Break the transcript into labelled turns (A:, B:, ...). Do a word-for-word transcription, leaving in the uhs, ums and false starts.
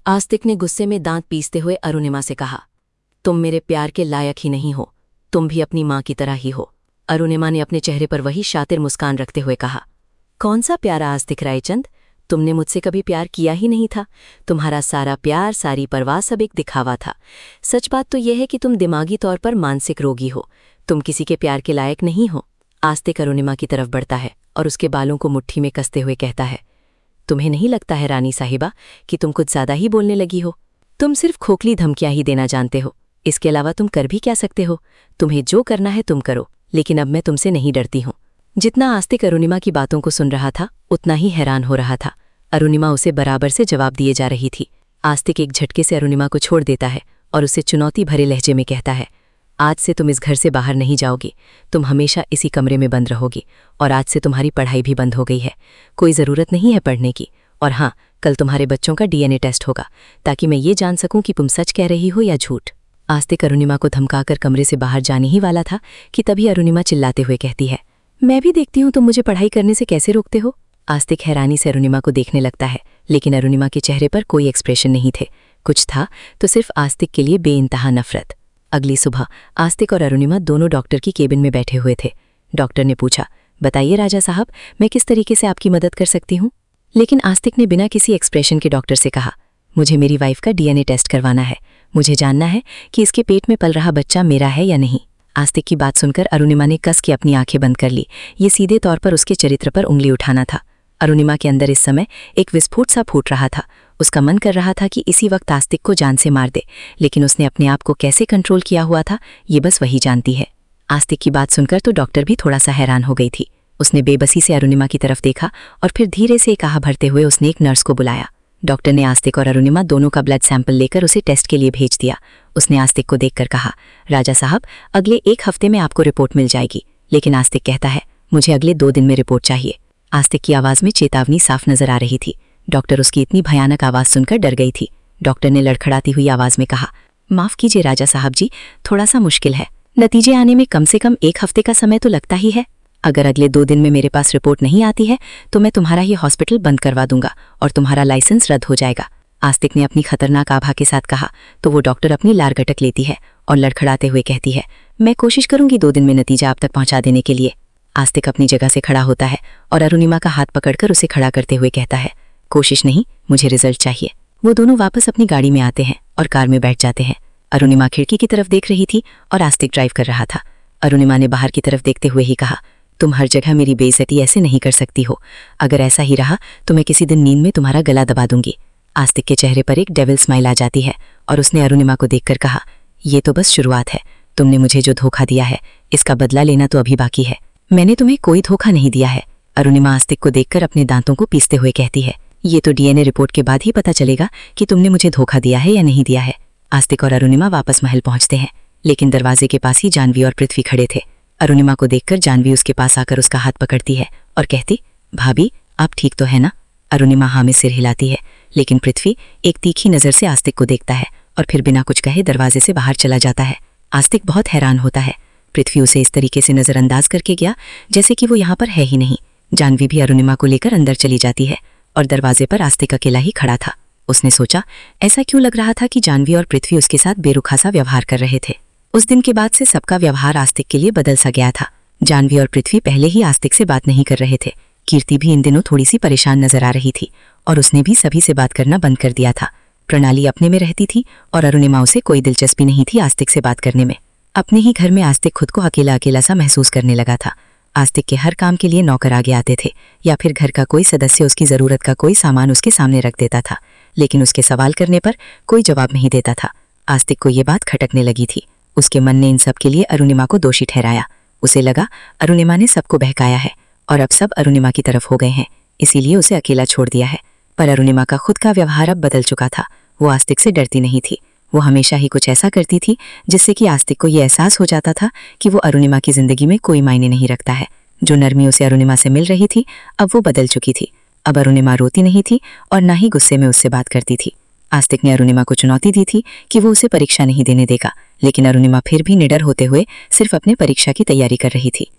A: आस्तिक ने गुस्से में दांत पीसते हुए अरुणिमा से कहा, तुम मेरे प्यार के लायक ही नहीं हो, तुम भी अपनी माँ की तरह ही हो। अरुणिमा ने अपने चेहरे पर वही शातिर मुस्कान रखते हुए कहा, कौन सा प्यारा आस्तिक रायचंद, तुमने मुझसे कभी प्यार किया ही नहीं था। तुम्हारा सारा प्यार, सारी परवाह सब एक दिखावा था। सच बात तो यह है कि तुम दिमागी तौर पर मानसिक रोगी हो, तुम किसी के प्यार के लायक नहीं हो। आस्तिक अरुणिमा की तरफ बढ़ता है और उसके बालों को मुट्ठी में कसते हुए कहता है, तुम्हें नहीं लगता है रानी साहिबा कि तुम कुछ ज्यादा ही बोलने लगी हो? तुम सिर्फ खोखली धमकियां ही देना जानते हो, इसके अलावा तुम कर भी क्या सकते हो? तुम्हें जो करना है तुम करो, लेकिन अब मैं तुमसे नहीं डरती हूँ। जितना आस्तिक अरुणिमा की बातों को सुन रहा था उतना ही हैरान हो रहा था। अरुणिमा उसे बराबर से जवाब दिए जा रही थी। आस्तिक एक झटके से अरुणिमा को छोड़ देता है और उसे चुनौती भरे लहजे में कहता है, आज से तुम इस घर से बाहर नहीं जाओगी, तुम हमेशा इसी कमरे में बंद रहोगी, और आज से तुम्हारी पढ़ाई भी बंद हो गई है। कोई ज़रूरत नहीं है पढ़ने की, और हाँ, कल तुम्हारे बच्चों का डीएनए टेस्ट होगा ताकि मैं ये जान सकूं कि तुम सच कह रही हो या झूठ। आस्तिक अरुणिमा को धमकाकर कमरे से बाहर जाने ही वाला था कि तभी अरुणिमा चिल्लाते हुए कहती है, मैं भी देखती हूँ तुम मुझे पढ़ाई करने से कैसे रोकते हो। आस्तिक हैरानी से अरुणिमा को देखने लगता है, लेकिन अरुणिमा के चेहरे पर कोई एक्सप्रेशन नहीं थे। कुछ था तो सिर्फ आस्तिक के लिए बेइंतहा नफरत। अगली सुबह आस्तिक और अरुणिमा दोनों डॉक्टर की केबिन में बैठे हुए थे। डॉक्टर ने पूछा, बताइए राजा साहब, मैं किस तरीके से आपकी मदद कर सकती हूँ? लेकिन आस्तिक ने बिना किसी एक्सप्रेशन के डॉक्टर से कहा, मुझे मेरी वाइफ का डीएनए टेस्ट करवाना है। मुझे जानना है कि इसके पेट में पल रहा बच्चा मेरा है या नहीं। आस्तिक की बात सुनकर अरुणिमा ने कस के अपनी आंखें बंद कर ली। ये सीधे तौर पर उसके चरित्र पर उंगली उठाना था। अरुणिमा के अंदर इस समय एक विस्फोट सा फूट रहा था। उसका मन कर रहा था कि इसी वक्त आस्तिक को जान से मार दे, लेकिन उसने अपने आप को कैसे कंट्रोल किया हुआ था ये बस वही जानती है। आस्तिक की बात सुनकर तो डॉक्टर भी थोड़ा सा हैरान हो गई थी। उसने बेबसी से अरुणिमा की तरफ देखा और फिर धीरे से एक आह भरते हुए उसने एक नर्स को बुलाया। डॉक्टर ने आस्तिक और अरुणिमा दोनों का ब्लड सैंपल लेकर उसे टेस्ट के लिए भेज दिया। उसने आस्तिक को देखकर कहा, राजा साहब, अगले एक हफ्ते में आपको रिपोर्ट मिल जाएगी। लेकिन आस्तिक कहता है, मुझे अगले दो दिन में रिपोर्ट चाहिए। आस्तिक की आवाज़ में चेतावनी साफ नजर आ रही थी। डॉक्टर उसकी इतनी भयानक आवाज़ सुनकर डर गई थी। डॉक्टर ने लड़खड़ाती हुई आवाज़ में कहा, माफ़ कीजिए राजा साहब जी, थोड़ा सा मुश्किल है। नतीजे आने में कम से कम एक हफ्ते का समय तो लगता ही है। अगर अगले दो दिन में मेरे पास रिपोर्ट नहीं आती है तो मैं तुम्हारा ये हॉस्पिटल बंद करवा दूंगा और तुम्हारा लाइसेंस रद्द हो जाएगा। आस्तिक ने अपनी खतरनाक आभा के साथ कहा तो वो डॉक्टर अपनी लार गटक लेती है और लड़खड़ाते हुए कहती है, मैं कोशिश करूंगी दो दिन में नतीजा आप तक पहुंचा देने के लिए। आस्तिक अपनी जगह से खड़ा होता है और अरुणिमा का हाथ पकड़कर उसे खड़ा करते हुए कहता है, कोशिश नहीं, मुझे रिजल्ट चाहिए। वो दोनों वापस अपनी गाड़ी में आते हैं और कार में बैठ जाते हैं। अरुणिमा खिड़की की तरफ देख रही थी और आस्तिक ड्राइव कर रहा था। अरुणिमा ने बाहर की तरफ देखते हुए ही कहा, तुम हर जगह मेरी बेइज्जती ऐसे नहीं कर सकती हो। अगर ऐसा ही रहा तो मैं किसी दिन नींद में तुम्हारा गला दबा दूंगी। आस्तिक के चेहरे पर एक डेविल स्माइल आ जाती है और उसने अरुणिमा को देखकर कहा, ये तो बस शुरुआत है। तुमने मुझे जो धोखा दिया है इसका बदला लेना तो अभी बाकी है। मैंने तुम्हें कोई धोखा नहीं दिया है। अरुणिमा आस्तिक को देखकर अपने दांतों को पीसते हुए कहती है, ये तो डीएनए रिपोर्ट के बाद ही पता चलेगा कि तुमने मुझे धोखा दिया है या नहीं दिया है। आस्तिक और अरुणिमा वापस महल पहुंचते हैं, लेकिन दरवाजे के पास ही जानवी और पृथ्वी खड़े थे। अरुणिमा को देखकर जानवी उसके पास आकर उसका हाथ पकड़ती है और कहती, भाभी आप ठीक तो है ना? अरुणिमा हाँ में सिर हिलाती है, लेकिन पृथ्वी एक तीखी नज़र से आस्तिक को देखता है और फिर बिना कुछ कहे दरवाजे से बाहर चला जाता है। आस्तिक बहुत हैरान होता है। पृथ्वी उसे इस तरीके से नज़रअंदाज करके गया जैसे कि वो यहाँ पर है ही नहीं। जानवी भी अरुणिमा को लेकर अंदर चली जाती है और दरवाजे पर आस्तिक अकेला ही खड़ा था। उसने सोचा, ऐसा क्यों लग रहा था कि जानवी और पृथ्वी उसके साथ बेरुखा सा व्यवहार कर रहे थे। उस दिन के बाद से सबका व्यवहार आस्तिक के लिए बदल सा गया था। जानवी और पृथ्वी पहले ही आस्तिक से बात नहीं कर रहे थे। कीर्ति भी इन दिनों थोड़ी सी परेशान नजर आ रही थी और उसने भी सभी से बात करना बंद कर दिया था। प्रणाली अपने में रहती थी और अरुणिमा उसे कोई दिलचस्पी नहीं थी आस्तिक से बात करने में। अपने ही घर में आस्तिक खुद को अकेला अकेला सा महसूस करने लगा था। आस्तिक के हर काम के लिए नौकर आगे आते थे या फिर घर का कोई सदस्य उसकी ज़रूरत का कोई सामान उसके सामने रख देता था, लेकिन उसके सवाल करने पर कोई जवाब नहीं देता था। आस्तिक को ये बात खटकने लगी थी। उसके मन ने इन सब के लिए अरुणिमा को दोषी ठहराया। उसे लगा अरुणिमा ने सबको बहकाया है और अब सब अरुणिमा की तरफ हो गए हैं, इसीलिए उसे अकेला छोड़ दिया है। पर अरुणिमा का खुद का व्यवहार अब बदल चुका था। वो आस्तिक से डरती नहीं थी। वो हमेशा ही कुछ ऐसा करती थी जिससे कि आस्तिक को ये एहसास हो जाता था कि वो अरुणिमा की जिंदगी में कोई मायने नहीं रखता है। जो नरमी उसे अरुणिमा से मिल रही थी अब वो बदल चुकी थी। अब अरुणिमा रोती नहीं थी और ना ही गुस्से में उससे बात करती थी। आस्तिक ने अरुणिमा को चुनौती दी थी कि वो उसे परीक्षा नहीं देने देगा, लेकिन अरुणिमा फिर भी निडर होते हुए सिर्फ अपने परीक्षा की तैयारी कर रही थी।